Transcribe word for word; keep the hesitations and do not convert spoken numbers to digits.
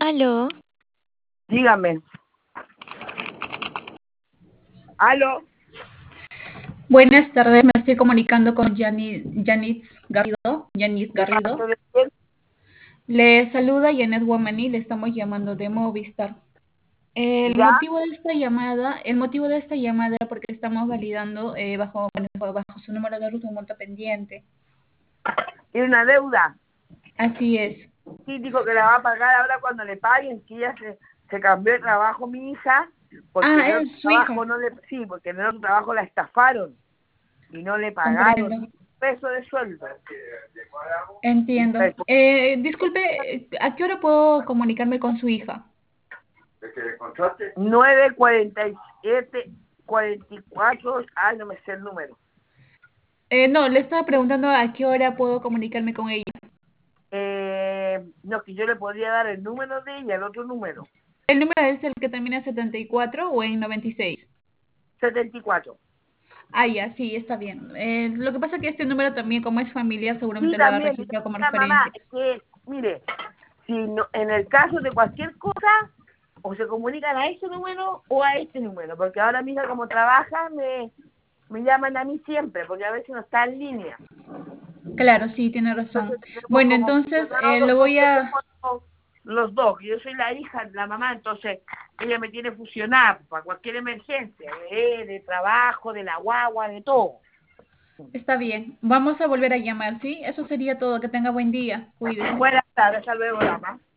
Aló, Dígame. Aló. Buenas tardes, me estoy comunicando con Yani- Yanis Garrido. Yanis ¿De parte Garrido. de quién? Le saluda Janet Guamaní, le estamos llamando de Movistar. El ¿Ya? motivo de esta llamada, el motivo de esta llamada es porque estamos validando eh, bajo, bueno, bajo su número de ruta un monto pendiente. Tiene una deuda. Así es. Sí, dijo que la va a pagar ahora cuando le paguen, que ya se, se cambió de trabajo mi hija, porque en Ah, el otro es su hija. trabajo no le, sí, porque en el otro trabajo la estafaron y no le pagaron Comprendo. un peso de sueldo. Entiendo. Eh, disculpe, eh, ¿a qué hora puedo comunicarme con su hija? nueve cuarenta y siete, cuarenta y cuatro, ay, no me sé el número. Eh, no, le estaba preguntando a qué hora puedo comunicarme con ella. Eh, no, que yo le podría dar el número de ella, el otro número, ¿El número es el que termina en setenta y cuatro o en noventa y seis? setenta y cuatro. Ah, ya, sí, está bien. Eh, lo que pasa es que este número también, como es familiar, Sí, seguramente lo ha también, registrado como la mamá, referencia. que, mire, si no, en el caso de cualquier cosa, o se comunican a ese número o a este número, porque ahora mismo como trabaja, me, me llaman a mí siempre, porque a veces no está en línea. Claro, sí, tiene razón. Entonces tenemos Bueno, como entonces fusionados eh, los lo dos voy a... teléfonos, los dos. Yo soy la hija, la mamá, entonces ella me tiene fusionada para cualquier emergencia, de, de trabajo, de la guagua, de todo. Está bien. Vamos a volver a llamar, ¿sí? Eso sería todo. Que tenga buen día. Cuídese. Buenas tardes, hasta luego, dama.